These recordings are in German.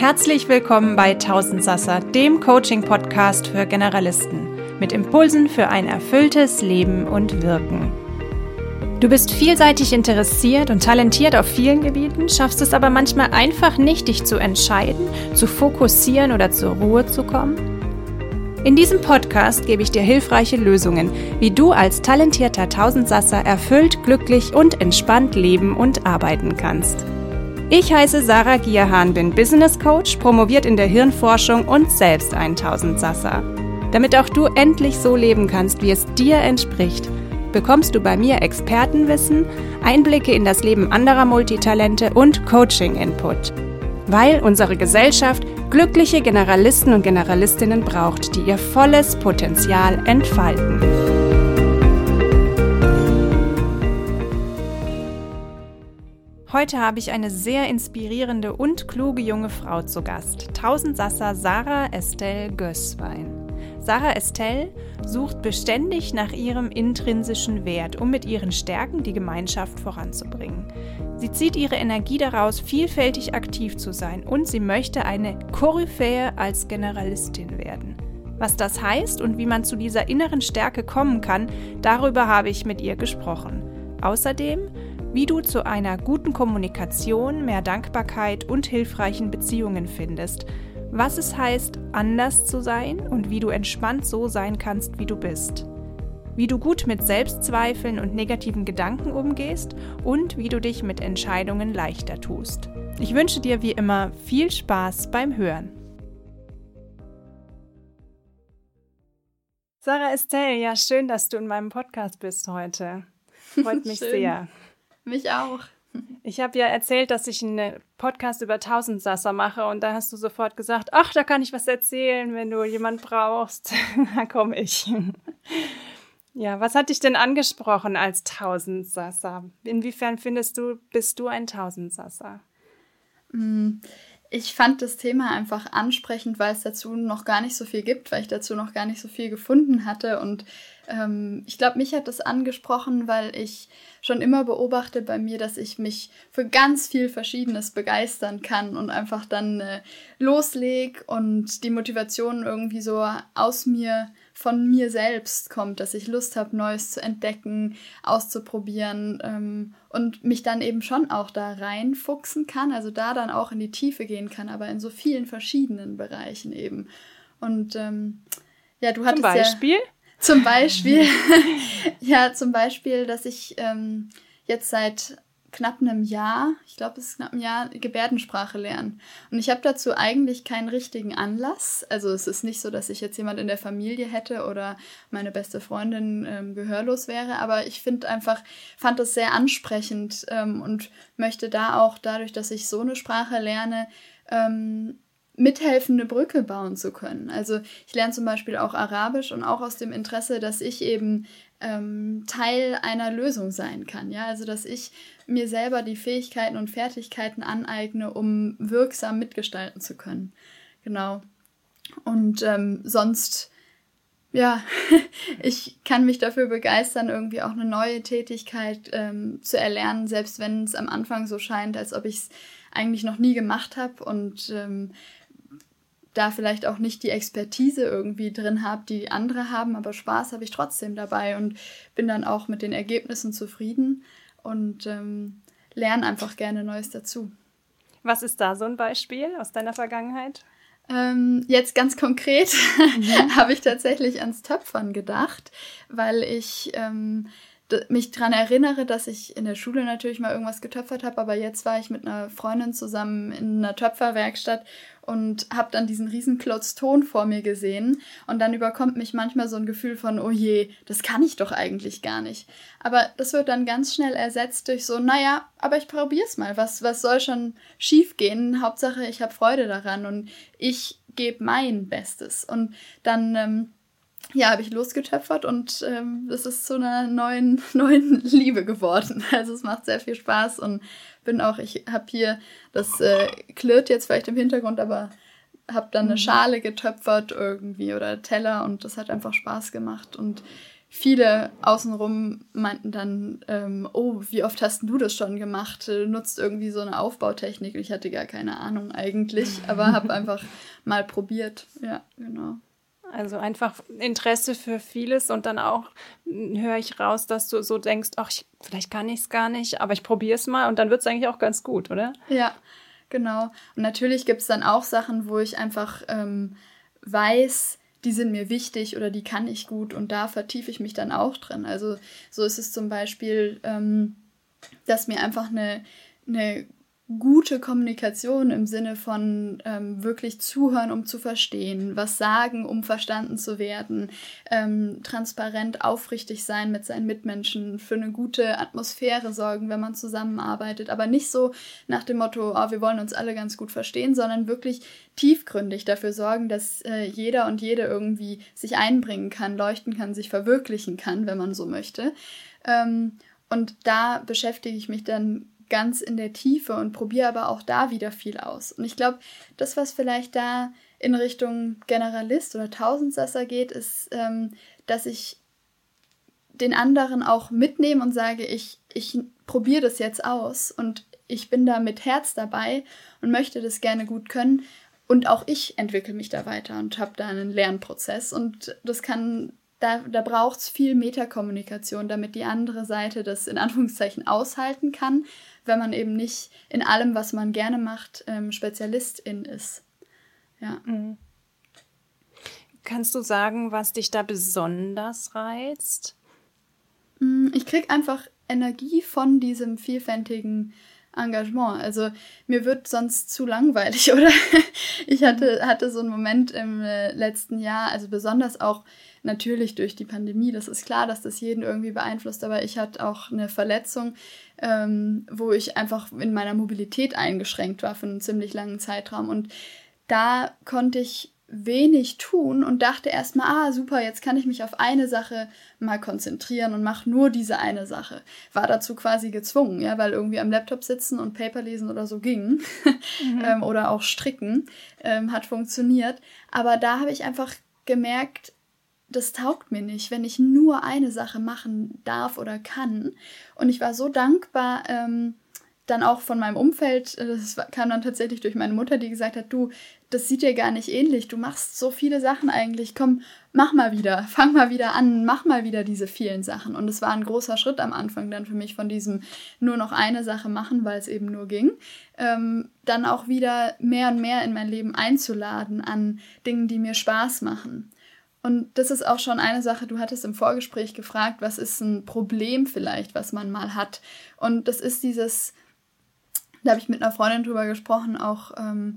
Herzlich willkommen bei Tausendsassa, dem Coaching-Podcast für Generalisten mit Impulsen für ein erfülltes Leben und Wirken. Du bist vielseitig interessiert und talentiert auf vielen Gebieten, schaffst es aber manchmal einfach nicht, dich zu entscheiden, zu fokussieren oder zur Ruhe zu kommen? In diesem Podcast gebe ich dir hilfreiche Lösungen, wie du als talentierter Tausendsassa erfüllt, glücklich und entspannt leben und arbeiten kannst. Ich heiße Sarah Gierhahn, bin Business Coach, promoviert in der Hirnforschung und selbst ein Tausendsassa. Damit auch du endlich so leben kannst, wie es dir entspricht, bekommst du bei mir Expertenwissen, Einblicke in das Leben anderer Multitalente und Coaching-Input. Weil unsere Gesellschaft glückliche Generalisten und Generalistinnen braucht, die ihr volles Potenzial entfalten. Heute habe ich eine sehr inspirierende und kluge junge Frau zu Gast, Tausendsassa Sarah Estelle Gößwein. Sarah Estelle sucht beständig nach ihrem intrinsischen Wert, um mit ihren Stärken die Gemeinschaft voranzubringen. Sie zieht ihre Energie daraus, vielfältig aktiv zu sein, und sie möchte eine Koryphäe als Generalistin werden. Was das heißt und wie man zu dieser inneren Stärke kommen kann, darüber habe ich mit ihr gesprochen. Außerdem, wie du zu einer guten Kommunikation, mehr Dankbarkeit und hilfreichen Beziehungen findest, was es heißt, anders zu sein und wie du entspannt so sein kannst, wie du bist, wie du gut mit Selbstzweifeln und negativen Gedanken umgehst und wie du dich mit Entscheidungen leichter tust. Ich wünsche dir wie immer viel Spaß beim Hören. Sarah Estelle, ja, schön, dass du in meinem Podcast bist heute. Freut mich sehr. Mich auch. Ich habe ja erzählt, dass ich einen Podcast über Tausendsassa mache und da hast du sofort gesagt, ach, da kann ich was erzählen, wenn du jemand brauchst. Da komme ich. Ja, was hat dich denn angesprochen als Tausendsassa? Inwiefern bist du ein Tausendsassa? Ich fand das Thema einfach ansprechend, weil es dazu noch gar nicht so viel gibt, weil ich dazu noch gar nicht so viel gefunden hatte. Und ich glaube, mich hat das angesprochen, weil ich schon immer beobachte bei mir, dass ich mich für ganz viel Verschiedenes begeistern kann und einfach dann loslege und die Motivation irgendwie so von mir selbst kommt, dass ich Lust habe, Neues zu entdecken, auszuprobieren und mich dann eben schon auch da reinfuchsen kann, also da dann auch in die Tiefe gehen kann, aber in so vielen verschiedenen Bereichen eben. Und ja, du hattest Zum Beispiel, dass ich jetzt seit knapp einem Jahr, ich glaube, es ist knapp ein Jahr, Gebärdensprache lerne. Und ich habe dazu eigentlich keinen richtigen Anlass. Also es ist nicht so, dass ich jetzt jemand in der Familie hätte oder meine beste Freundin gehörlos wäre, aber ich fand das sehr ansprechend und möchte da auch dadurch, dass ich so eine Sprache lerne, mithelfen, eine Brücke bauen zu können. Also ich lerne zum Beispiel auch Arabisch und auch aus dem Interesse, dass ich eben Teil einer Lösung sein kann. Ja? Also dass ich mir selber die Fähigkeiten und Fertigkeiten aneigne, um wirksam mitgestalten zu können. Genau. Und sonst, ja, ich kann mich dafür begeistern, irgendwie auch eine neue Tätigkeit zu erlernen, selbst wenn es am Anfang so scheint, als ob ich es eigentlich noch nie gemacht habe und da vielleicht auch nicht die Expertise irgendwie drin habe, die andere haben, aber Spaß habe ich trotzdem dabei und bin dann auch mit den Ergebnissen zufrieden und lerne einfach gerne Neues dazu. Was ist da so ein Beispiel aus deiner Vergangenheit? Jetzt ganz konkret habe ich tatsächlich ans Töpfern gedacht, weil ich mich daran erinnere, dass ich in der Schule natürlich mal irgendwas getöpfert habe, aber jetzt war ich mit einer Freundin zusammen in einer Töpferwerkstatt und habe dann diesen riesen Klotz Ton vor mir gesehen und dann überkommt mich manchmal so ein Gefühl von, oh je, das kann ich doch eigentlich gar nicht. Aber das wird dann ganz schnell ersetzt durch so, naja, aber ich probier's mal, was soll schon schief gehen? Hauptsache, ich habe Freude daran und ich gebe mein Bestes. Und dann habe ich losgetöpfert und das ist zu einer neuen Liebe geworden. Also es macht sehr viel Spaß und ich habe hier, das klirrt jetzt vielleicht im Hintergrund, aber habe dann eine Schale getöpfert irgendwie oder Teller und das hat einfach Spaß gemacht und viele außenrum meinten dann, oh, wie oft hast du das schon gemacht? Du nutzt irgendwie so eine Aufbautechnik. Ich hatte gar keine Ahnung eigentlich, aber habe einfach mal probiert. Ja, genau. Also einfach Interesse für vieles und dann auch höre ich raus, dass du so denkst, ach, vielleicht kann ich es gar nicht, aber ich probiere es mal und dann wird es eigentlich auch ganz gut, oder? Ja, genau. Und natürlich gibt es dann auch Sachen, wo ich einfach weiß, die sind mir wichtig oder die kann ich gut und da vertiefe ich mich dann auch drin. Also so ist es zum Beispiel, dass mir einfach eine gute Kommunikation im Sinne von wirklich zuhören, um zu verstehen, was sagen, um verstanden zu werden, transparent, aufrichtig sein mit seinen Mitmenschen, für eine gute Atmosphäre sorgen, wenn man zusammenarbeitet, aber nicht so nach dem Motto, oh, wir wollen uns alle ganz gut verstehen, sondern wirklich tiefgründig dafür sorgen, dass jeder und jede irgendwie sich einbringen kann, leuchten kann, sich verwirklichen kann, wenn man so möchte. Und da beschäftige ich mich dann ganz in der Tiefe und probiere aber auch da wieder viel aus. Und ich glaube, das, was vielleicht da in Richtung Generalist oder Tausendsasser geht, ist, dass ich den anderen auch mitnehme und sage, ich probiere das jetzt aus und ich bin da mit Herz dabei und möchte das gerne gut können. Und auch ich entwickle mich da weiter und habe da einen Lernprozess. Und das kann... Da braucht es viel Metakommunikation, damit die andere Seite das in Anführungszeichen aushalten kann, wenn man eben nicht in allem, was man gerne macht, Spezialistin ist. Ja. Kannst du sagen, was dich da besonders reizt? Ich kriege einfach Energie von diesem vielfältigen Engagement. Also mir wird sonst zu langweilig, oder? Ich hatte so einen Moment im letzten Jahr, also besonders auch natürlich durch die Pandemie, das ist klar, dass das jeden irgendwie beeinflusst, aber ich hatte auch eine Verletzung, wo ich einfach in meiner Mobilität eingeschränkt war für einen ziemlich langen Zeitraum und da konnte ich wenig tun und dachte erstmal, super, jetzt kann ich mich auf eine Sache mal konzentrieren und mache nur diese eine Sache. War dazu quasi gezwungen, ja, weil irgendwie am Laptop sitzen und Paper lesen oder so ging oder auch stricken hat funktioniert. Aber da habe ich einfach gemerkt, das taugt mir nicht, wenn ich nur eine Sache machen darf oder kann. Und ich war so dankbar, dann auch von meinem Umfeld, das kam dann tatsächlich durch meine Mutter, die gesagt hat, du, das sieht dir gar nicht ähnlich, du machst so viele Sachen eigentlich, komm, mach mal wieder, fang mal wieder an, mach mal wieder diese vielen Sachen. Und es war ein großer Schritt am Anfang dann für mich von diesem nur noch eine Sache machen, weil es eben nur ging, dann auch wieder mehr und mehr in mein Leben einzuladen an Dingen, die mir Spaß machen. Und das ist auch schon eine Sache, du hattest im Vorgespräch gefragt, was ist ein Problem vielleicht, was man mal hat. Und das ist dieses, da habe ich mit einer Freundin drüber gesprochen, auch,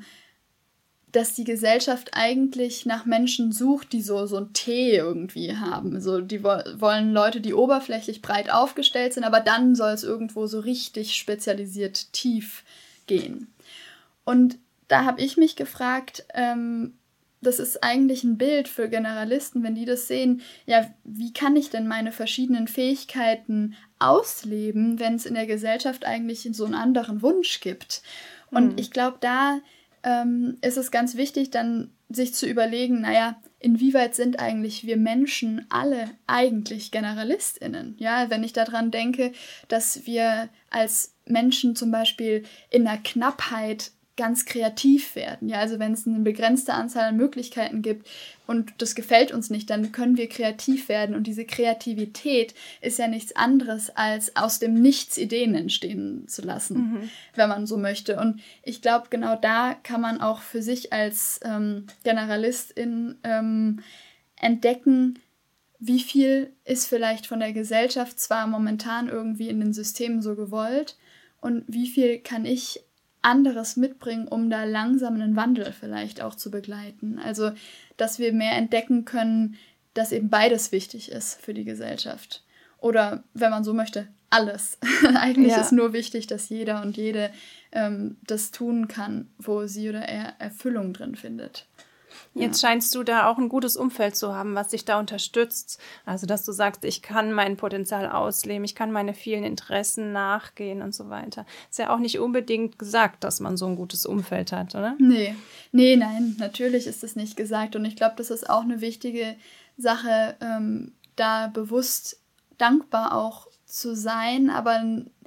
dass die Gesellschaft eigentlich nach Menschen sucht, die so ein T irgendwie haben. Also die wollen Leute, die oberflächlich breit aufgestellt sind, aber dann soll es irgendwo so richtig spezialisiert tief gehen. Und da habe ich mich gefragt, das ist eigentlich ein Bild für Generalisten, wenn die das sehen, ja, wie kann ich denn meine verschiedenen Fähigkeiten ausleben, wenn es in der Gesellschaft eigentlich so einen anderen Wunsch gibt. Und ich glaube, da ist es ganz wichtig, dann sich zu überlegen, naja, inwieweit sind eigentlich wir Menschen alle eigentlich GeneralistInnen? Ja, wenn ich daran denke, dass wir als Menschen zum Beispiel in der Knappheit ganz kreativ werden. Ja, also wenn es eine begrenzte Anzahl an Möglichkeiten gibt und das gefällt uns nicht, dann können wir kreativ werden. Und diese Kreativität ist ja nichts anderes, als aus dem Nichts Ideen entstehen zu lassen, wenn man so möchte. Und ich glaube, genau da kann man auch für sich als Generalistin entdecken, wie viel ist vielleicht von der Gesellschaft zwar momentan irgendwie in den Systemen so gewollt und wie viel kann ich anderes mitbringen, um da langsam einen Wandel vielleicht auch zu begleiten. Also, dass wir mehr entdecken können, dass eben beides wichtig ist für die Gesellschaft. Oder, wenn man so möchte, alles. Eigentlich ist nur wichtig, dass jeder und jede das tun kann, wo sie oder er Erfüllung drin findet. Jetzt scheinst du da auch ein gutes Umfeld zu haben, was dich da unterstützt. Also, dass du sagst, ich kann mein Potenzial ausleben, ich kann meine vielen Interessen nachgehen und so weiter. Ist ja auch nicht unbedingt gesagt, dass man so ein gutes Umfeld hat, oder? Nein, natürlich ist das nicht gesagt. Und ich glaube, das ist auch eine wichtige Sache, da bewusst dankbar auch zu sein, aber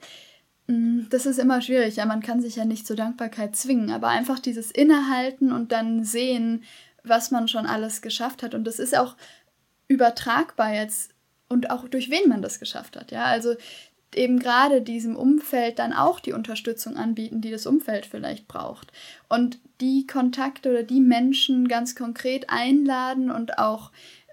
das ist immer schwierig. Ja, man kann sich ja nicht zur Dankbarkeit zwingen, aber einfach dieses Innehalten und dann sehen, was man schon alles geschafft hat. Und das ist auch übertragbar jetzt und auch durch wen man das geschafft hat. Ja, also eben gerade diesem Umfeld dann auch die Unterstützung anbieten, die das Umfeld vielleicht braucht. Und die Kontakte oder die Menschen ganz konkret einladen und auch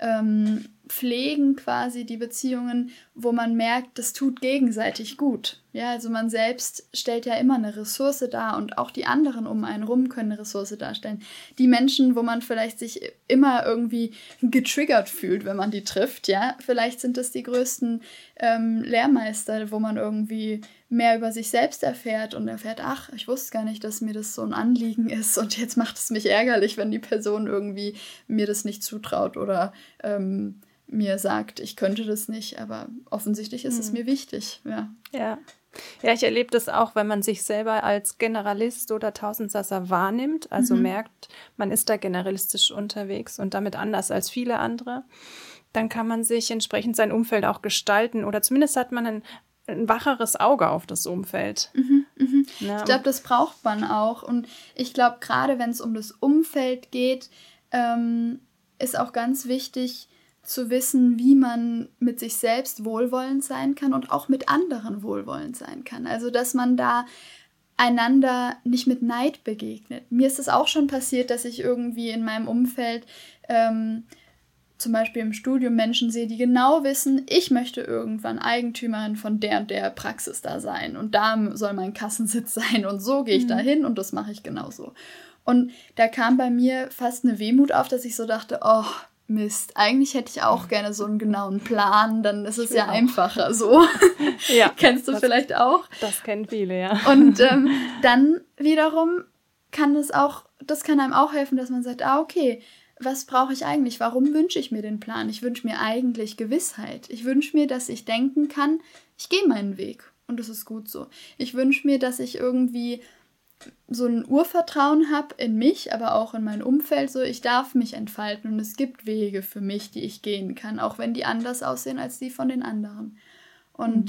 pflegen quasi die Beziehungen, wo man merkt, das tut gegenseitig gut. Ja, also man selbst stellt ja immer eine Ressource dar und auch die anderen um einen rum können eine Ressource darstellen. Die Menschen, wo man vielleicht sich immer irgendwie getriggert fühlt, wenn man die trifft, ja, vielleicht sind das die größten Lehrmeister, wo man irgendwie mehr über sich selbst erfährt und erfährt, ach, ich wusste gar nicht, dass mir das so ein Anliegen ist und jetzt macht es mich ärgerlich, wenn die Person irgendwie mir das nicht zutraut oder mir sagt, ich könnte das nicht, aber offensichtlich ist es mir wichtig. Ja, ich erlebe das auch, wenn man sich selber als Generalist oder Tausendsasser wahrnimmt, also merkt, man ist da generalistisch unterwegs und damit anders als viele andere, dann kann man sich entsprechend sein Umfeld auch gestalten oder zumindest hat man ein wacheres Auge auf das Umfeld. Ja. Ich glaube, das braucht man auch und ich glaube, gerade wenn es um das Umfeld geht, ist auch ganz wichtig, zu wissen, wie man mit sich selbst wohlwollend sein kann und auch mit anderen wohlwollend sein kann. Also, dass man da einander nicht mit Neid begegnet. Mir ist es auch schon passiert, dass ich irgendwie in meinem Umfeld, zum Beispiel im Studium, Menschen sehe, die genau wissen, ich möchte irgendwann Eigentümerin von der und der Praxis da sein und da soll mein Kassensitz sein und so gehe ich da hin und das mache ich genauso. Und da kam bei mir fast eine Wehmut auf, dass ich so dachte, oh, Mist, eigentlich hätte ich auch gerne so einen genauen Plan, dann ist es ja einfacher so. Ja, kennst du vielleicht auch? Das kennen viele, ja. Und dann wiederum kann das kann einem auch helfen, dass man sagt, okay, was brauche ich eigentlich? Warum wünsche ich mir den Plan? Ich wünsche mir eigentlich Gewissheit. Ich wünsche mir, dass ich denken kann, ich gehe meinen Weg und das ist gut so. Ich wünsche mir, dass ich irgendwie so ein Urvertrauen habe in mich, aber auch in mein Umfeld, so ich darf mich entfalten und es gibt Wege für mich, die ich gehen kann, auch wenn die anders aussehen als die von den anderen. Und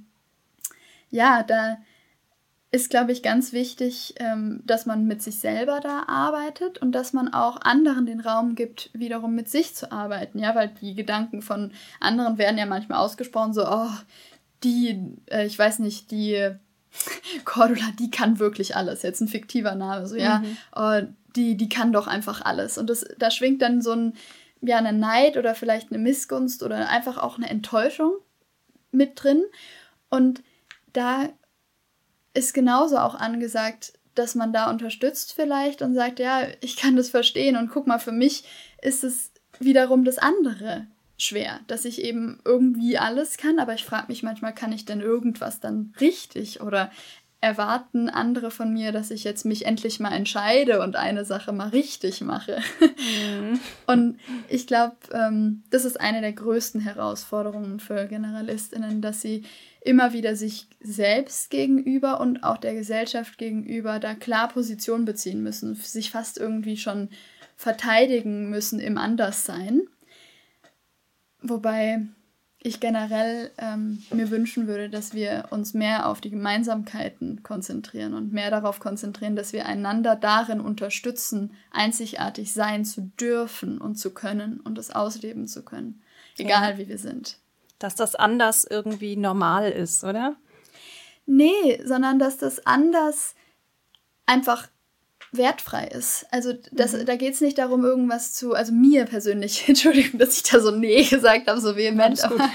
da ist, glaube ich, ganz wichtig, dass man mit sich selber da arbeitet und dass man auch anderen den Raum gibt, wiederum mit sich zu arbeiten, ja, weil die Gedanken von anderen werden ja manchmal ausgesprochen, so, oh, ich weiß nicht, die Cordula, die kann wirklich alles. Jetzt ein fiktiver Name. So, die kann doch einfach alles. Und da schwingt dann so eine Neid oder vielleicht eine Missgunst oder einfach auch eine Enttäuschung mit drin. Und da ist genauso auch angesagt, dass man da unterstützt vielleicht und sagt, ja, ich kann das verstehen und guck mal, für mich ist es wiederum das andere schwer, dass ich eben irgendwie alles kann, aber ich frage mich manchmal, kann ich denn irgendwas dann richtig oder erwarten andere von mir, dass ich jetzt mich endlich mal entscheide und eine Sache mal richtig mache. Und ich glaube, das ist eine der größten Herausforderungen für GeneralistInnen, dass sie immer wieder sich selbst gegenüber und auch der Gesellschaft gegenüber da klar Position beziehen müssen, sich fast irgendwie schon verteidigen müssen im Anderssein. Wobei ich generell mir wünschen würde, dass wir uns mehr auf die Gemeinsamkeiten konzentrieren und mehr darauf konzentrieren, dass wir einander darin unterstützen, einzigartig sein zu dürfen und zu können und es ausleben zu können, egal wie wir sind. Dass das anders irgendwie normal ist, oder? Nee, sondern dass das anders einfach wertfrei ist. Also da geht es nicht darum, irgendwas also mir persönlich, Entschuldigung, dass ich da so nee gesagt habe, so vehement, aber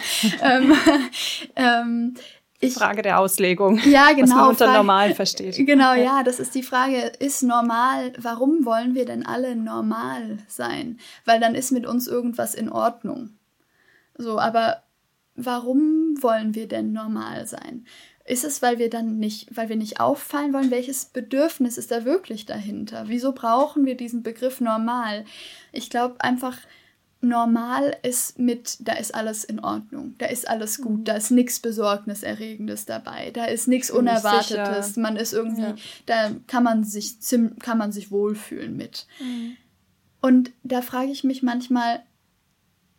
Frage der Auslegung, ja, genau, was man unter normal versteht. Genau, ja, das ist die Frage, ist normal, warum wollen wir denn alle normal sein? Weil dann ist mit uns irgendwas in Ordnung. So, aber warum wollen wir denn normal sein? Ist es, weil wir nicht auffallen wollen? Welches Bedürfnis ist da wirklich dahinter? Wieso brauchen wir diesen Begriff normal? Ich glaube einfach, normal ist da ist alles in Ordnung, da ist alles gut, da ist nichts Besorgniserregendes dabei, da ist nichts Unerwartetes, man ist irgendwie, da kann man sich wohlfühlen mit. Und da frage ich mich manchmal,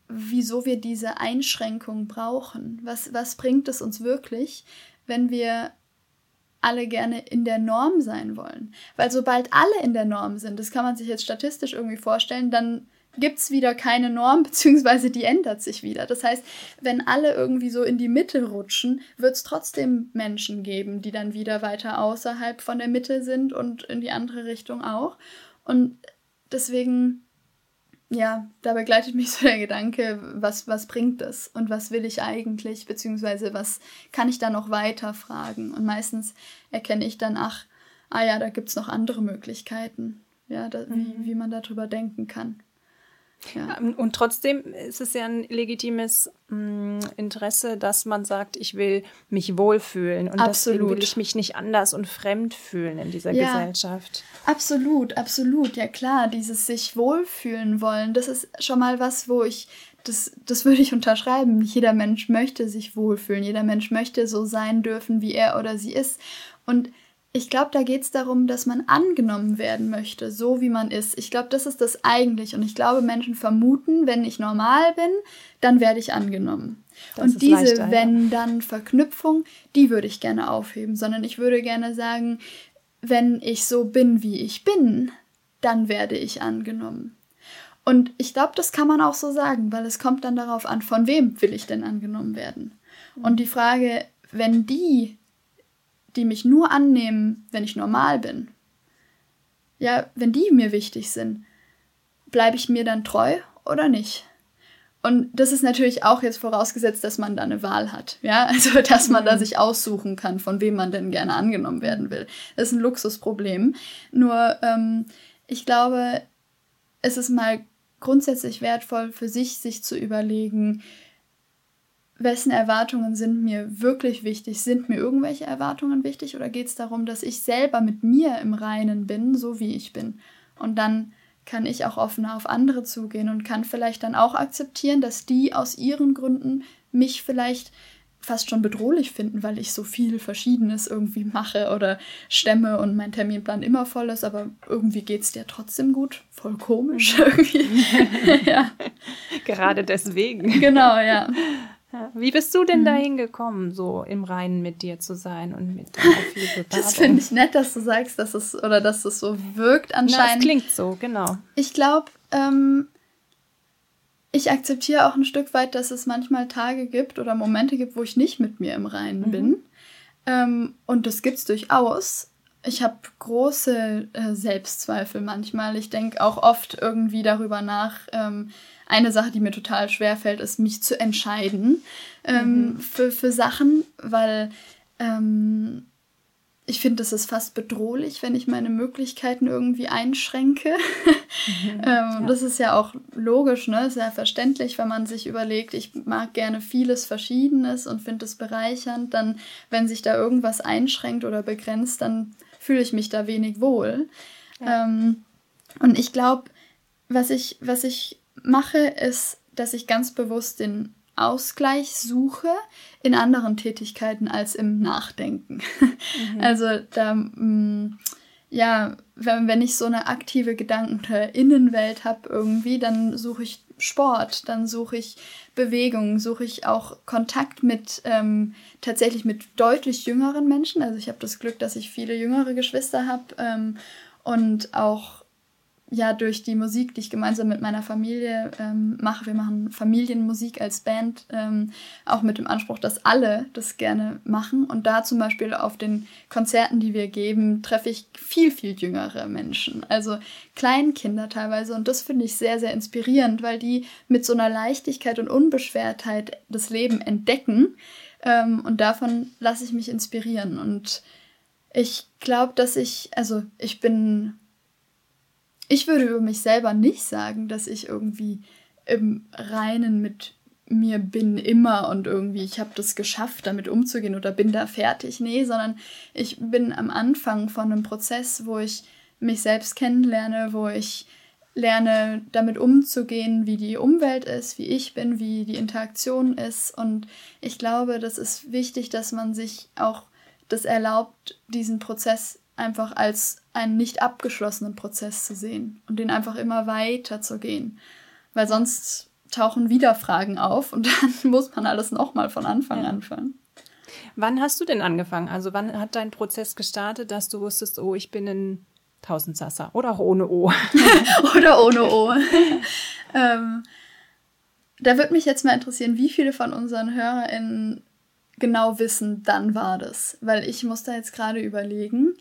wieso wir diese Einschränkung brauchen. Was bringt es uns wirklich, wenn wir alle gerne in der Norm sein wollen? Weil sobald alle in der Norm sind, das kann man sich jetzt statistisch irgendwie vorstellen, dann gibt es wieder keine Norm, beziehungsweise die ändert sich wieder. Das heißt, wenn alle irgendwie so in die Mitte rutschen, wird es trotzdem Menschen geben, die dann wieder weiter außerhalb von der Mitte sind und in die andere Richtung auch. Und deswegen, ja, da begleitet mich so der Gedanke, was bringt das und was will ich eigentlich, beziehungsweise was kann ich da noch weiter fragen? Und meistens erkenne ich dann, da gibt es noch andere Möglichkeiten, ja, wie man darüber denken kann. Ja. Und trotzdem ist es ja ein legitimes Interesse, dass man sagt, ich will mich wohlfühlen und deswegen will ich mich nicht anders und fremd fühlen in dieser Gesellschaft. Absolut, absolut. Ja klar, dieses sich wohlfühlen wollen, das ist schon mal was, wo das würde ich unterschreiben. Jeder Mensch möchte sich wohlfühlen, jeder Mensch möchte so sein dürfen, wie er oder sie ist. Und ich glaube, da geht es darum, dass man angenommen werden möchte, so wie man ist. Ich glaube, das ist das eigentlich. Und ich glaube, Menschen vermuten, wenn ich normal bin, dann werde ich angenommen. Und diese Wenn-Dann-Verknüpfung, die würde ich gerne aufheben. Sondern ich würde gerne sagen, wenn ich so bin, wie ich bin, dann werde ich angenommen. Und ich glaube, das kann man auch so sagen, weil es kommt dann darauf an, von wem will ich denn angenommen werden? Und die Frage, wenn die mich nur annehmen, wenn ich normal bin, ja, wenn die mir wichtig sind, bleibe ich mir dann treu oder nicht? Und das ist natürlich auch jetzt vorausgesetzt, dass man da eine Wahl hat, ja, also dass man da sich aussuchen kann, von wem man denn gerne angenommen werden will. Das ist ein Luxusproblem. Nur ich glaube, es ist mal grundsätzlich wertvoll für sich zu überlegen, wessen Erwartungen sind mir wirklich wichtig? Sind mir irgendwelche Erwartungen wichtig oder geht es darum, dass ich selber mit mir im Reinen bin, so wie ich bin? Und dann kann ich auch offener auf andere zugehen und kann vielleicht dann auch akzeptieren, dass die aus ihren Gründen mich vielleicht fast schon bedrohlich finden, weil ich so viel Verschiedenes irgendwie mache oder stemme und mein Terminplan immer voll ist, aber irgendwie geht es dir trotzdem gut. Voll komisch irgendwie. Ja. Gerade deswegen. Genau, ja. Wie bist du denn dahin gekommen, so im Reinen mit dir zu sein und mit deiner Vielbepaarung? Das finde ich nett, dass du sagst, dass es so wirkt anscheinend. Na, es klingt so, genau. Ich glaube, ich akzeptiere auch ein Stück weit, dass es manchmal Tage gibt oder Momente gibt, wo ich nicht mit mir im Reinen bin. Und das gibt es durchaus. Ich habe große Selbstzweifel manchmal. Ich denke auch oft irgendwie darüber nach. Eine Sache, die mir total schwerfällt, ist, mich zu entscheiden für Sachen, weil ich finde, das ist fast bedrohlich, wenn ich meine Möglichkeiten irgendwie einschränke. Das ist ja auch logisch, ne? Sehr verständlich, wenn man sich überlegt, ich mag gerne vieles Verschiedenes und finde es bereichernd. Dann, wenn sich da irgendwas einschränkt oder begrenzt, dann fühle ich mich da wenig wohl. Ja. Und ich glaube, was ich mache, ist, dass ich ganz bewusst den Ausgleich suche in anderen Tätigkeiten als im Nachdenken. Also da, wenn ich so eine aktive Gedanken- oder Innenwelt habe irgendwie, dann suche ich Sport, dann suche ich Bewegung, suche ich auch Kontakt mit tatsächlich mit deutlich jüngeren Menschen. Also ich habe das Glück, dass ich viele jüngere Geschwister habe und auch durch die Musik, die ich gemeinsam mit meiner Familie mache. Wir machen Familienmusik als Band, auch mit dem Anspruch, dass alle das gerne machen. Und da zum Beispiel auf den Konzerten, die wir geben, treffe ich viel, viel jüngere Menschen. Also Kleinkinder teilweise. Und das finde ich sehr, sehr inspirierend, weil die mit so einer Leichtigkeit und Unbeschwertheit das Leben entdecken. Und davon lasse ich mich inspirieren. Und ich glaube, dass ich würde über mich selber nicht sagen, dass ich irgendwie im Reinen mit mir bin immer und irgendwie ich habe das geschafft, damit umzugehen oder bin da fertig. Nee, sondern ich bin am Anfang von einem Prozess, wo ich mich selbst kennenlerne, wo ich lerne, damit umzugehen, wie die Umwelt ist, wie ich bin, wie die Interaktion ist. Und ich glaube, das ist wichtig, dass man sich auch das erlaubt, diesen Prozess einfach als einen nicht abgeschlossenen Prozess zu sehen und den einfach immer weiter zu gehen. Weil sonst tauchen wieder Fragen auf und dann muss man alles nochmal von Anfang anfangen. Wann hast du denn angefangen? Also wann hat dein Prozess gestartet, dass du wusstest, oh, ich bin ein Tausendsasser oder auch ohne O? Oder ohne O. Da würde mich jetzt mal interessieren, wie viele von unseren HörerInnen genau wissen, dann war das. Weil ich muss da jetzt gerade überlegen.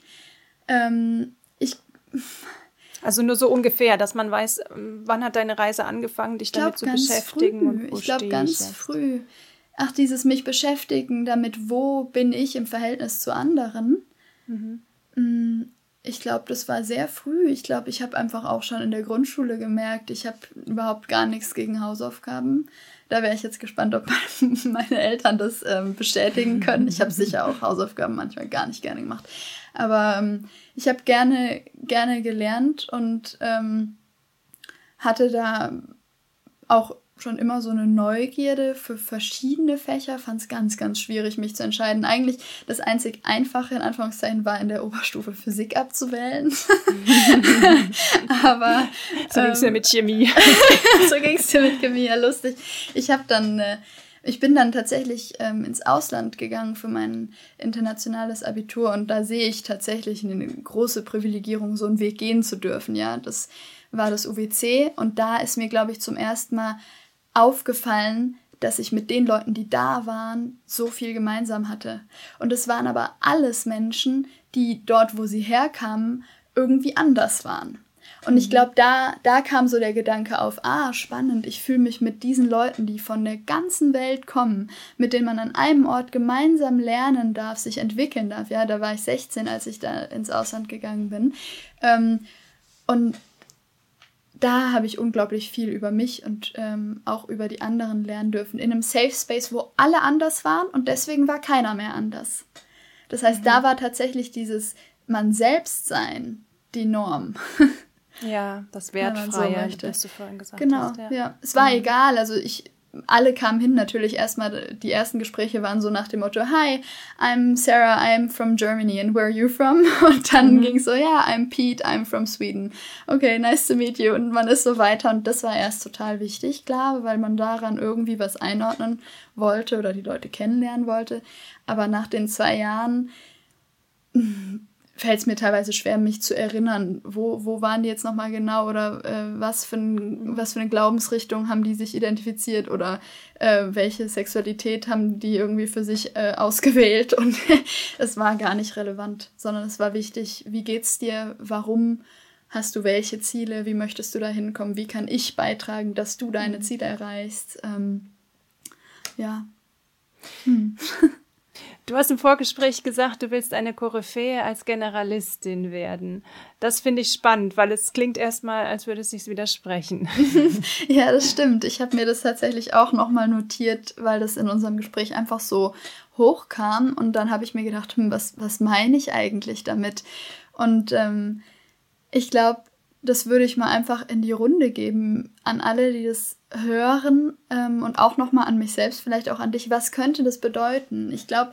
Also nur so ungefähr, dass man weiß, wann hat deine Reise angefangen, dich damit zu beschäftigen? Früh. Und ich glaube ganz früh. Ach, dieses mich beschäftigen damit, wo bin ich im Verhältnis zu anderen? Ich glaube, das war sehr früh. Ich glaube, ich habe einfach auch schon in der Grundschule gemerkt, ich habe überhaupt gar nichts gegen Hausaufgaben. Da wäre ich jetzt gespannt, ob meine Eltern das bestätigen können. Ich habe sicher auch Hausaufgaben manchmal gar nicht gerne gemacht. Aber ich habe gerne gelernt und hatte da auch schon immer so eine Neugierde für verschiedene Fächer, fand es ganz, ganz schwierig, mich zu entscheiden. Eigentlich das einzig Einfache, in Anführungszeichen, war in der Oberstufe Physik abzuwählen. Aber so ging es dir mit Chemie. So ging es dir mit Chemie, ja lustig. Ich bin dann tatsächlich ins Ausland gegangen für mein internationales Abitur und da sehe ich tatsächlich eine große Privilegierung, so einen Weg gehen zu dürfen. Ja, das war das UWC und da ist mir, glaube ich, zum ersten Mal aufgefallen, dass ich mit den Leuten, die da waren, so viel gemeinsam hatte. Und es waren aber alles Menschen, die dort, wo sie herkamen, irgendwie anders waren. Und ich glaube, da kam so der Gedanke auf, spannend, ich fühle mich mit diesen Leuten, die von der ganzen Welt kommen, mit denen man an einem Ort gemeinsam lernen darf, sich entwickeln darf. Ja, da war ich 16, als ich da ins Ausland gegangen bin. Und da habe ich unglaublich viel über mich und auch über die anderen lernen dürfen. In einem Safe Space, wo alle anders waren und deswegen war keiner mehr anders. Das heißt, da war tatsächlich dieses Man selbst sein die Norm. Ja, das Wertfreie, so das du vorhin gesagt hast. Genau, ja. Es war egal, also alle kamen hin, natürlich erstmal, die ersten Gespräche waren so nach dem Motto, Hi, I'm Sarah, I'm from Germany and where are you from? Und dann ging es so, I'm Pete, I'm from Sweden. Okay, nice to meet you. Und man ist so weiter und das war erst total wichtig, klar, weil man daran irgendwie was einordnen wollte oder die Leute kennenlernen wollte. Aber nach den 2 Jahren fällt es mir teilweise schwer, mich zu erinnern, wo waren die jetzt nochmal genau oder was für eine Glaubensrichtung haben die sich identifiziert oder welche Sexualität haben die irgendwie für sich ausgewählt und es war gar nicht relevant, sondern es war wichtig, wie geht's dir, warum hast du welche Ziele, wie möchtest du da hinkommen, wie kann ich beitragen, dass du deine Ziele erreichst, Du hast im Vorgespräch gesagt, du willst eine Koryphäe als Generalistin werden. Das finde ich spannend, weil es klingt erstmal, als würde es sich widersprechen. Ja, das stimmt. Ich habe mir das tatsächlich auch nochmal notiert, weil das in unserem Gespräch einfach so hochkam. Und dann habe ich mir gedacht, was meine ich eigentlich damit? Und ich glaube, das würde ich mal einfach in die Runde geben an alle, die das hören und auch nochmal an mich selbst, vielleicht auch an dich. Was könnte das bedeuten? Ich glaube,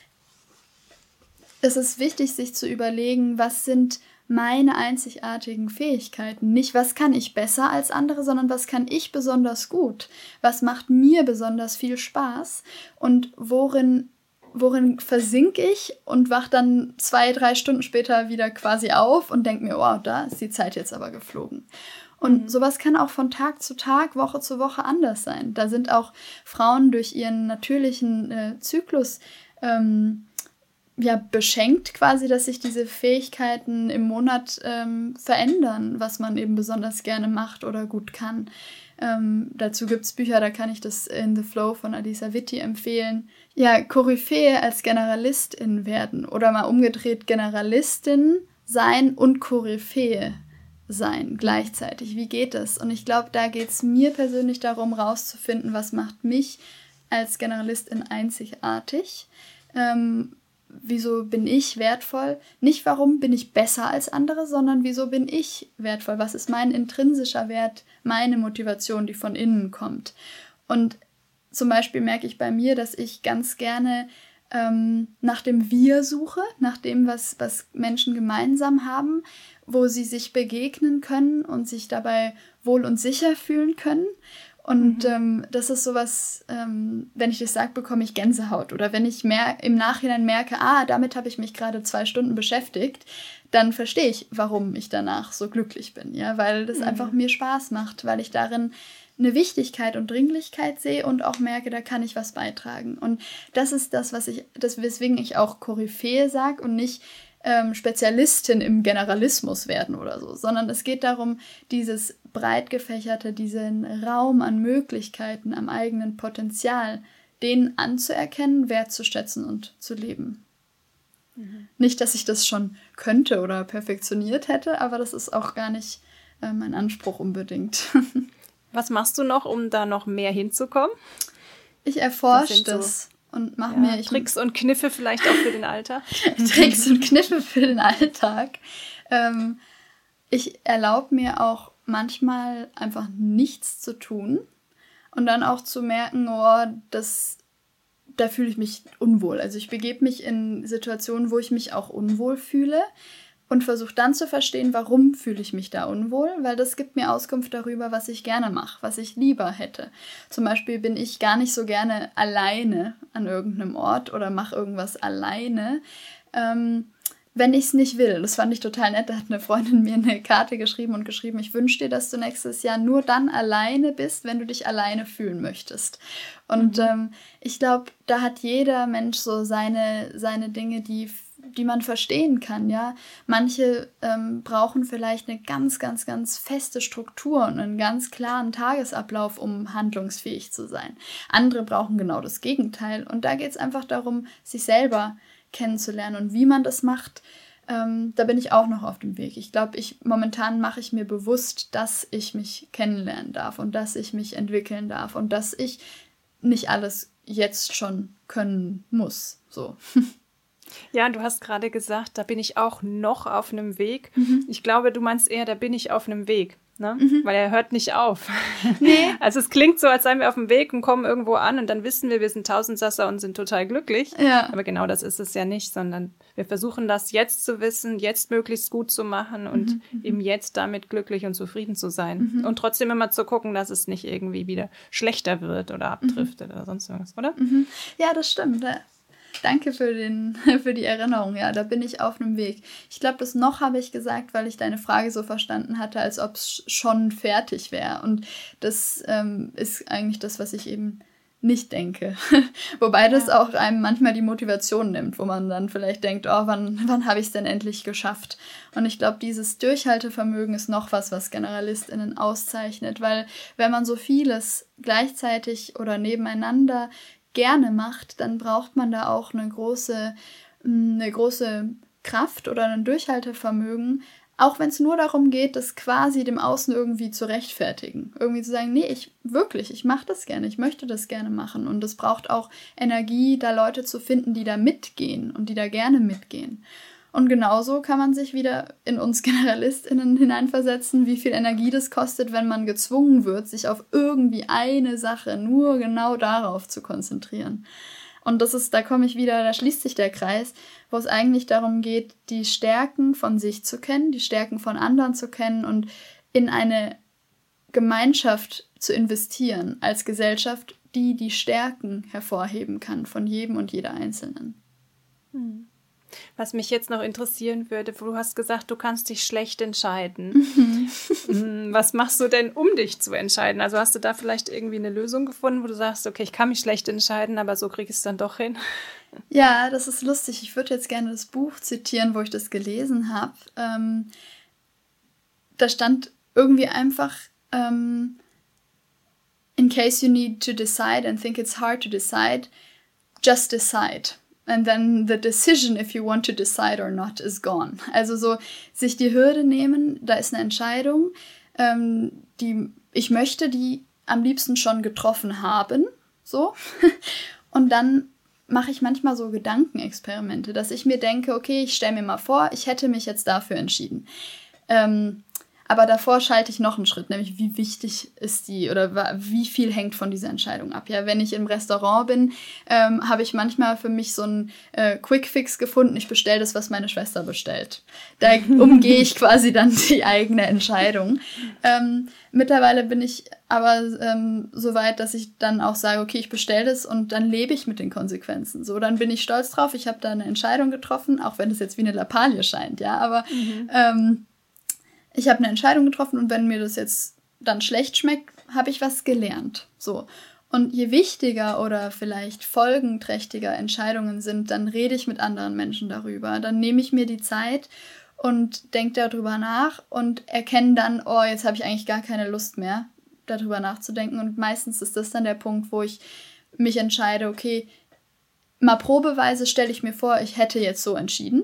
es ist wichtig, sich zu überlegen, was sind meine einzigartigen Fähigkeiten? Nicht, was kann ich besser als andere, sondern was kann ich besonders gut? Was macht mir besonders viel Spaß? Und worin versinke ich und wach dann 2-3 Stunden später wieder quasi auf und denke mir, wow, da ist die Zeit jetzt aber geflogen. Und sowas kann auch von Tag zu Tag, Woche zu Woche anders sein. Da sind auch Frauen durch ihren natürlichen Zyklus beschenkt quasi, dass sich diese Fähigkeiten im Monat verändern, was man eben besonders gerne macht oder gut kann. Dazu gibt es Bücher, da kann ich das In the Flow von Alisa Vitti empfehlen. Ja, Koryphäe als Generalistin werden oder mal umgedreht Generalistin sein und Koryphäe sein gleichzeitig. Wie geht das? Und ich glaube, da geht es mir persönlich darum, rauszufinden, was macht mich als Generalistin einzigartig. Wieso bin ich wertvoll? Nicht, warum bin ich besser als andere, sondern wieso bin ich wertvoll? Was ist mein intrinsischer Wert, meine Motivation, die von innen kommt? Und zum Beispiel merke ich bei mir, dass ich ganz gerne nach dem Wir suche, nach dem, was Menschen gemeinsam haben, wo sie sich begegnen können und sich dabei wohl und sicher fühlen können. Und das ist sowas, wenn ich das sage, bekomme ich Gänsehaut. Oder wenn ich im Nachhinein merke, damit habe ich mich gerade 2 Stunden beschäftigt, dann verstehe ich, warum ich danach so glücklich bin. Ja? Weil das einfach mir Spaß macht, weil ich darin eine Wichtigkeit und Dringlichkeit sehe und auch merke, da kann ich was beitragen. Und das ist das, weswegen ich auch Koryphäe sage und nicht Spezialistin im Generalismus werden oder so, sondern es geht darum, dieses breit gefächerte, diesen Raum an Möglichkeiten, am eigenen Potenzial, den anzuerkennen, wertzuschätzen und zu leben. Nicht, dass ich das schon könnte oder perfektioniert hätte, aber das ist auch gar nicht mein Anspruch unbedingt. Was machst du noch, um da noch mehr hinzukommen? Ich erforsche das. Und mach mir Tricks und Kniffe vielleicht auch für den Alltag. Tricks und Kniffe für den Alltag. Ich erlaube mir auch manchmal einfach nichts zu tun und dann auch zu merken, da fühle ich mich unwohl. Also ich begebe mich in Situationen, wo ich mich auch unwohl fühle und versuche dann zu verstehen, warum fühle ich mich da unwohl, weil das gibt mir Auskunft darüber, was ich gerne mache, was ich lieber hätte. Zum Beispiel bin ich gar nicht so gerne alleine an irgendeinem Ort oder mache irgendwas alleine, wenn ich es nicht will. Das fand ich total nett, da hat eine Freundin mir eine Karte geschrieben, ich wünsche dir, dass du nächstes Jahr nur dann alleine bist, wenn du dich alleine fühlen möchtest. Und ich glaube, da hat jeder Mensch so seine Dinge, die man verstehen kann, ja. Manche brauchen vielleicht eine ganz, ganz, ganz feste Struktur und einen ganz klaren Tagesablauf, um handlungsfähig zu sein. Andere brauchen genau das Gegenteil. Und da geht es einfach darum, sich selber kennenzulernen. Und wie man das macht, da bin ich auch noch auf dem Weg. Ich glaube, momentan mache ich mir bewusst, dass ich mich kennenlernen darf und dass ich mich entwickeln darf und dass ich nicht alles jetzt schon können muss. So. Ja, du hast gerade gesagt, da bin ich auch noch auf einem Weg. Ich glaube, du meinst eher, da bin ich auf einem Weg, ne? Weil er hört nicht auf. Nee. Also es klingt so, als seien wir auf dem Weg und kommen irgendwo an und dann wissen wir sind Tausendsasser und sind total glücklich. Ja. Aber genau das ist es ja nicht, sondern wir versuchen das jetzt zu wissen, jetzt möglichst gut zu machen und eben jetzt damit glücklich und zufrieden zu sein. Und trotzdem immer zu gucken, dass es nicht irgendwie wieder schlechter wird oder abdriftet oder sonst irgendwas, oder? Ja, das stimmt. Danke für die Erinnerung. Ja, da bin ich auf einem Weg. Ich glaube, das noch habe ich gesagt, weil ich deine Frage so verstanden hatte, als ob es schon fertig wäre. Und das ist eigentlich das, was ich eben nicht denke. Wobei das auch einem manchmal die Motivation nimmt, wo man dann vielleicht denkt, wann habe ich es denn endlich geschafft? Und ich glaube, dieses Durchhaltevermögen ist noch was GeneralistInnen auszeichnet, weil wenn man so vieles gleichzeitig oder nebeneinander gerne macht, dann braucht man da auch eine große Kraft oder ein Durchhaltevermögen, auch wenn es nur darum geht, das quasi dem Außen irgendwie zu rechtfertigen. Irgendwie zu sagen, nee, ich mache das gerne, ich möchte das gerne machen. Und es braucht auch Energie, da Leute zu finden, die da mitgehen und die da gerne mitgehen. Und genauso kann man sich wieder in uns GeneralistInnen hineinversetzen, wie viel Energie das kostet, wenn man gezwungen wird, sich auf irgendwie eine Sache, nur genau darauf zu konzentrieren. Und da komme ich wieder, da schließt sich der Kreis, wo es eigentlich darum geht, die Stärken von sich zu kennen, die Stärken von anderen zu kennen und in eine Gemeinschaft zu investieren, als Gesellschaft, die Stärken hervorheben kann von jedem und jeder Einzelnen. Was mich jetzt noch interessieren würde, du hast gesagt, du kannst dich schlecht entscheiden. Was machst du denn, um dich zu entscheiden? Also hast du da vielleicht irgendwie eine Lösung gefunden, wo du sagst, okay, ich kann mich schlecht entscheiden, aber so kriege ich es dann doch hin? Ja, das ist lustig. Ich würde jetzt gerne das Buch zitieren, wo ich das gelesen habe. Da stand irgendwie einfach, in case you need to decide and think it's hard to decide, just decide. And then the decision, if you want to decide or not, is gone. Also so sich die Hürde nehmen, da ist eine Entscheidung, ich möchte die am liebsten schon getroffen haben, so. Und dann mache ich manchmal so Gedankenexperimente, dass ich mir denke, okay, ich stelle mir mal vor, ich hätte mich jetzt dafür entschieden. Aber davor schalte ich noch einen Schritt, nämlich wie wichtig ist die oder wie viel hängt von dieser Entscheidung ab. Ja, wenn ich im Restaurant bin, habe ich manchmal für mich so einen Quick-Fix gefunden. Ich bestelle das, was meine Schwester bestellt. Da umgehe ich quasi dann die eigene Entscheidung. Mittlerweile bin ich aber so weit, dass ich dann auch sage, okay, ich bestelle das und dann lebe ich mit den Konsequenzen. So, dann bin ich stolz drauf, ich habe da eine Entscheidung getroffen, auch wenn es jetzt wie eine Lappalie scheint, ja, aber ich habe eine Entscheidung getroffen und wenn mir das jetzt dann schlecht schmeckt, habe ich was gelernt. So. Und je wichtiger oder vielleicht folgenträchtiger Entscheidungen sind, dann rede ich mit anderen Menschen darüber. Dann nehme ich mir die Zeit und denke darüber nach und erkenne dann, oh, jetzt habe ich eigentlich gar keine Lust mehr, darüber nachzudenken. Und meistens ist das dann der Punkt, wo ich mich entscheide, okay, mal probeweise stelle ich mir vor, ich hätte jetzt so entschieden.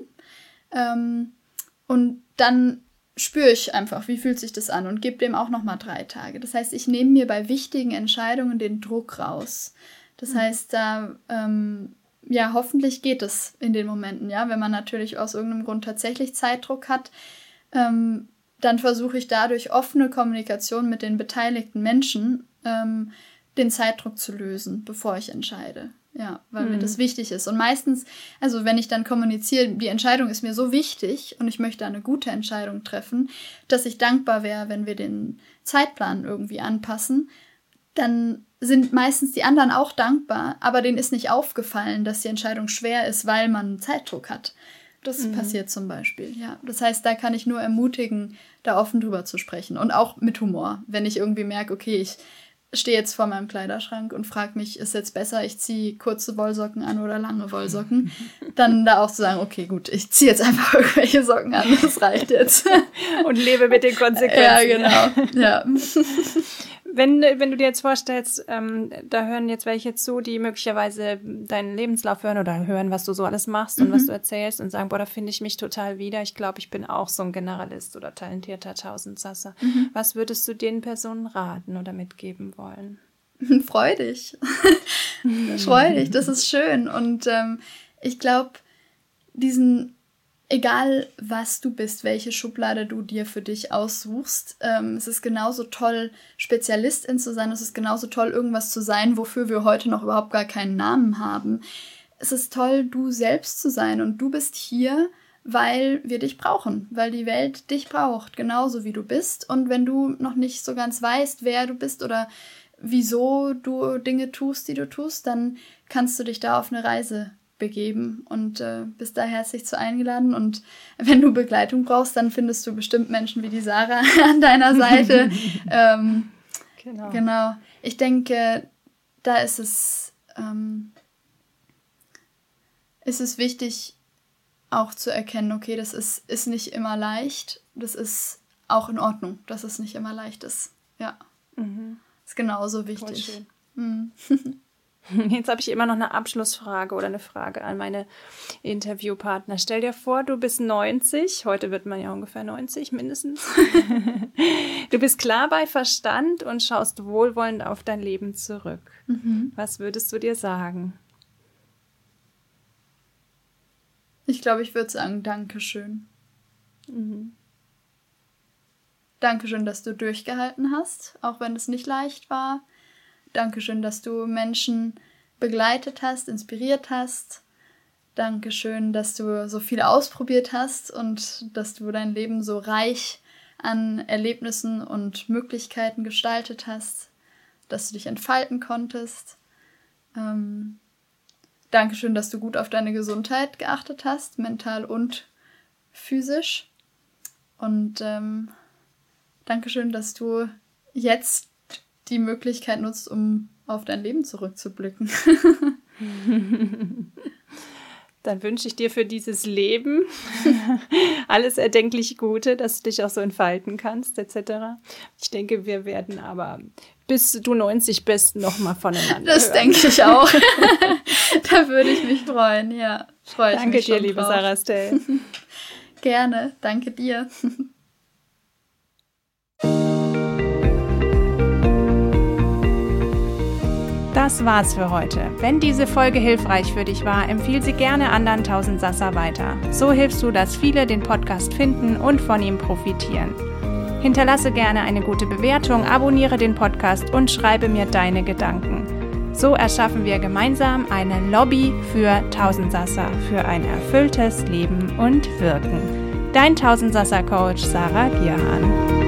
Und dann spüre ich einfach, wie fühlt sich das an und gebe dem auch nochmal 3 Tage. Das heißt, ich nehme mir bei wichtigen Entscheidungen den Druck raus. Das heißt, da, hoffentlich geht es in den Momenten, ja, wenn man natürlich aus irgendeinem Grund tatsächlich Zeitdruck hat, dann versuche ich dadurch offene Kommunikation mit den beteiligten Menschen, den Zeitdruck zu lösen, bevor ich entscheide. Ja, weil mir das wichtig ist. Und meistens, also wenn ich dann kommuniziere, die Entscheidung ist mir so wichtig und ich möchte eine gute Entscheidung treffen, dass ich dankbar wäre, wenn wir den Zeitplan irgendwie anpassen, dann sind meistens die anderen auch dankbar, aber denen ist nicht aufgefallen, dass die Entscheidung schwer ist, weil man Zeitdruck hat. Das passiert zum Beispiel, ja. Das heißt, da kann ich nur ermutigen, da offen drüber zu sprechen und auch mit Humor. Wenn ich irgendwie merke, okay, ich stehe jetzt vor meinem Kleiderschrank und frage mich, ist jetzt besser, ich ziehe kurze Wollsocken an oder lange Wollsocken, dann da auch zu sagen, okay, gut, ich ziehe jetzt einfach irgendwelche Socken an, das reicht jetzt. Und lebe mit den Konsequenzen. Ja, genau, ja. Wenn du dir jetzt vorstellst, da hören jetzt welche zu, die möglicherweise deinen Lebenslauf hören oder hören, was du so alles machst und was du erzählst und sagen, boah, da finde ich mich total wieder. Ich glaube, ich bin auch so ein Generalist oder talentierter Tausendsasser. Was würdest du den Personen raten oder mitgeben wollen? Freu dich. Freu dich, das ist schön. Und ich glaube, egal was du bist, welche Schublade du dir für dich aussuchst, es ist genauso toll, Spezialistin zu sein, es ist genauso toll, irgendwas zu sein, wofür wir heute noch überhaupt gar keinen Namen haben. Es ist toll, du selbst zu sein und du bist hier, weil wir dich brauchen, weil die Welt dich braucht, genauso wie du bist. Und wenn du noch nicht so ganz weißt, wer du bist oder wieso du Dinge tust, die du tust, dann kannst du dich da auf eine Reise begeben und bist da herzlich zu eingeladen. Und wenn du Begleitung brauchst, dann findest du bestimmt Menschen wie die Sarah an deiner Seite. Genau. Ich denke, da ist es wichtig, auch zu erkennen, okay, das ist nicht immer leicht. Das ist auch in Ordnung, dass es nicht immer leicht ist. Ja. Ist genauso wichtig. Jetzt habe ich immer noch eine Abschlussfrage oder eine Frage an meine Interviewpartner. Stell dir vor, du bist 90, heute wird man ja ungefähr 90 mindestens. Du bist klar bei Verstand und schaust wohlwollend auf dein Leben zurück. Was würdest du dir sagen? Ich glaube, ich würde sagen, Dankeschön. Dankeschön, dass du durchgehalten hast, auch wenn es nicht leicht war. Dankeschön, dass du Menschen begleitet hast, inspiriert hast. Dankeschön, dass du so viel ausprobiert hast und dass du dein Leben so reich an Erlebnissen und Möglichkeiten gestaltet hast, dass du dich entfalten konntest. Dankeschön, dass du gut auf deine Gesundheit geachtet hast, mental und physisch. Und Dankeschön, dass du jetzt die Möglichkeit nutzt, um auf dein Leben zurückzublicken. Dann wünsche ich dir für dieses Leben alles erdenklich Gute, dass du dich auch so entfalten kannst, etc. Ich denke, wir werden aber, bis du 90 bist, nochmal voneinander Das hören. Denke ich auch. Da würde ich mich freuen, ja. Freue ich mich Danke dir, schon liebe drauf. Sarah Estelle. Gerne, danke dir. Das war's für heute. Wenn diese Folge hilfreich für dich war, empfiehl sie gerne anderen Tausendsasser weiter. So hilfst du, dass viele den Podcast finden und von ihm profitieren. Hinterlasse gerne eine gute Bewertung, abonniere den Podcast und schreibe mir deine Gedanken. So erschaffen wir gemeinsam eine Lobby für Tausendsassa, für ein erfülltes Leben und Wirken. Dein Tausendsassa-Coach Sarah Gierhahn.